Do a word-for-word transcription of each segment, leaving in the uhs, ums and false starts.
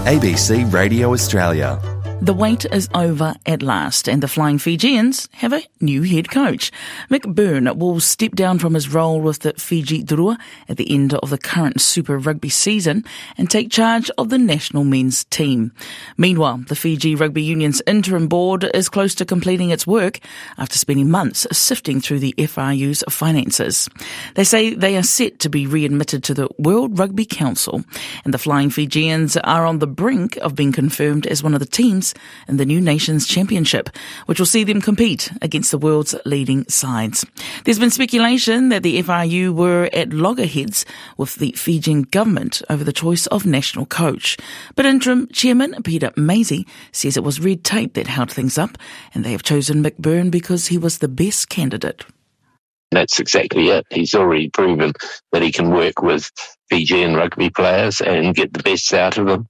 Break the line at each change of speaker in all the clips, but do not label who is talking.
A B C Radio Australia.
The wait is over at last, and the Flying Fijians have a new head coach. Mick Byrne will step down from his role with the Fiji Drua at the end of the current Super Rugby season and take charge of the national men's team. Meanwhile, the Fiji Rugby Union's interim board is close to completing its work after spending months sifting through the F R U's finances. They say they are set to be readmitted to the World Rugby Council, and the Flying Fijians are on the brink of being confirmed as one of the teams in the new Nations Championship, which will see them compete against the world's leading sides. There's been speculation that the F R U were at loggerheads with the Fijian government over the choice of national coach. But interim chairman Peter Maisie says it was red tape that held things up, and they have chosen Mick Byrne because he was the best candidate.
That's exactly it. He's already proven that he can work with Fijian rugby players and get the best out of them.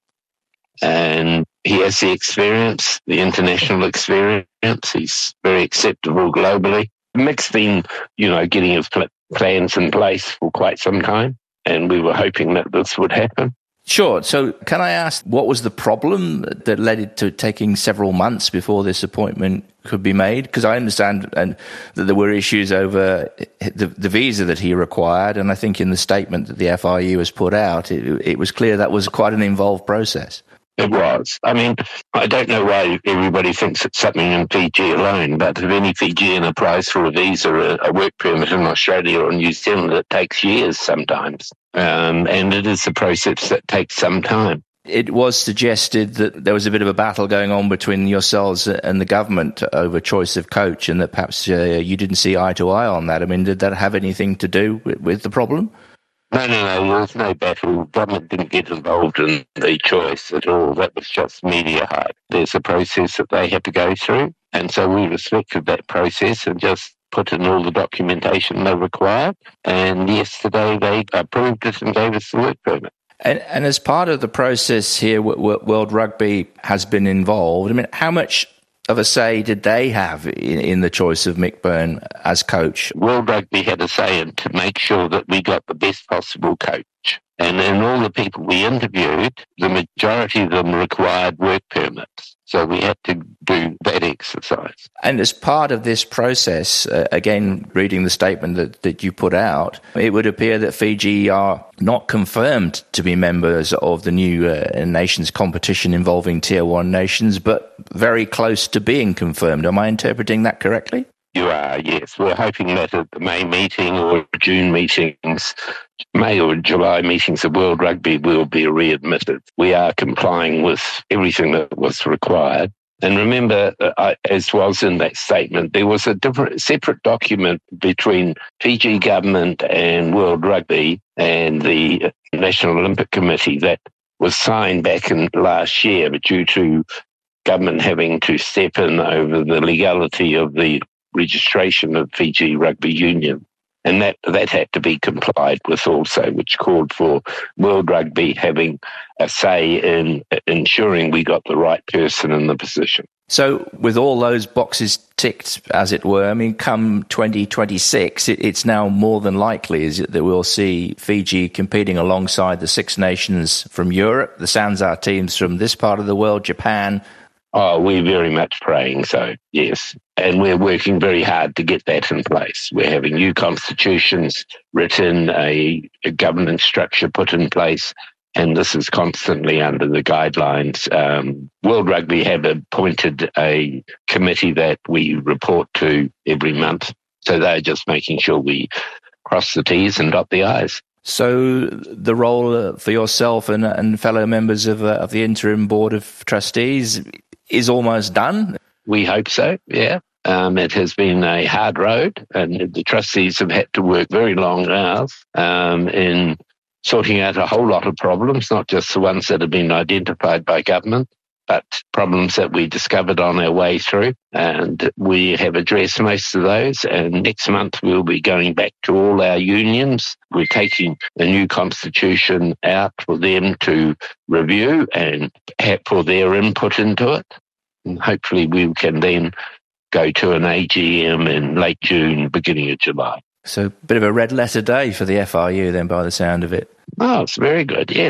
And he has the experience, the international experience. He's very acceptable globally. Mick's been, you know, getting his pl- plans in place for quite some time, and we were hoping that this would happen.
Sure. So can I ask, what was the problem that led it to taking several months before this appointment could be made? Because I understand and that there were issues over the, the visa that he required, and I think in the statement that the F R U has put out, it, it was clear that was quite an involved process.
It was. I mean, I don't know why everybody thinks it's something in Fiji alone, but if any Fijian applies for a visa or a work permit in Australia or New Zealand, it takes years sometimes. Um, and it is a process that takes some time.
It was suggested that there was a bit of a battle going on between yourselves and the government over choice of coach, and that perhaps uh, you didn't see eye to eye on that. I mean, did that have anything to do with, with the problem?
No, no, no, there was no battle. Government didn't get involved in the choice at all. That was just media hype. There's a process that they had to go through, and so we respected that process and just put in all the documentation they required. And yesterday they approved it and gave us the work permit.
And, and as part of the process here, w- w- World Rugby has been involved. I mean, how much of a say did they have in, in the choice of Mick Byrne as coach?
World Rugby had a say in to make sure that we got the best possible coach. And in all the people we interviewed, the majority of them required work permits. So we had to do that exercise.
And as part of this process, uh, again, reading the statement that, that you put out, it would appear that Fiji are not confirmed to be members of the new uh, nations competition involving Tier one nations, but very close to being confirmed. Am I interpreting that correctly?
You are, yes. We're hoping that at the May meeting or June meetings, May or July meetings of World Rugby will be readmitted. We are complying with everything that was required. And remember, uh, as was in that statement, there was a different, separate document between Fiji government and World Rugby and the National Olympic Committee that was signed back in last year, but due to government having to step in over the legality of the registration of Fiji Rugby Union. And that, that had to be complied with also, which called for World Rugby having a say in ensuring we got the right person in the position.
So with all those boxes ticked, as it were, I mean, come twenty twenty-six, it, it's now more than likely, is it, that we'll see Fiji competing alongside the Six Nations from Europe, the Sanzar teams from this part of the world, Japan.
Oh, we're very much praying so, yes. And we're working very hard to get that in place. We're having new constitutions written, a, a governance structure put in place, and this is constantly under the guidelines. Um, World Rugby have appointed a committee that we report to every month, so they're just making sure we cross the T's and dot the I's.
So the role for yourself and, and fellow members of, uh, of the interim board of trustees is almost done?
We hope so, yeah. Um, it has been a hard road, and the trustees have had to work very long hours um, in sorting out a whole lot of problems, not just the ones that have been identified by government, but problems that we discovered on our way through. And we have addressed most of those. And next month we'll be going back to all our unions. We're taking the new constitution out for them to review and for their input into it. And hopefully we can then go to an A G M in late June, beginning of July.
So a bit of a red letter day for the F R U then, by the sound of it.
Oh, it's very good, yes.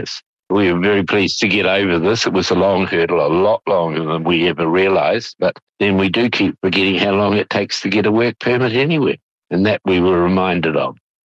We were very pleased to get over this. It was a long hurdle, a lot longer than we ever realised. But then we do keep forgetting how long it takes to get a work permit anywhere. And that we were reminded of.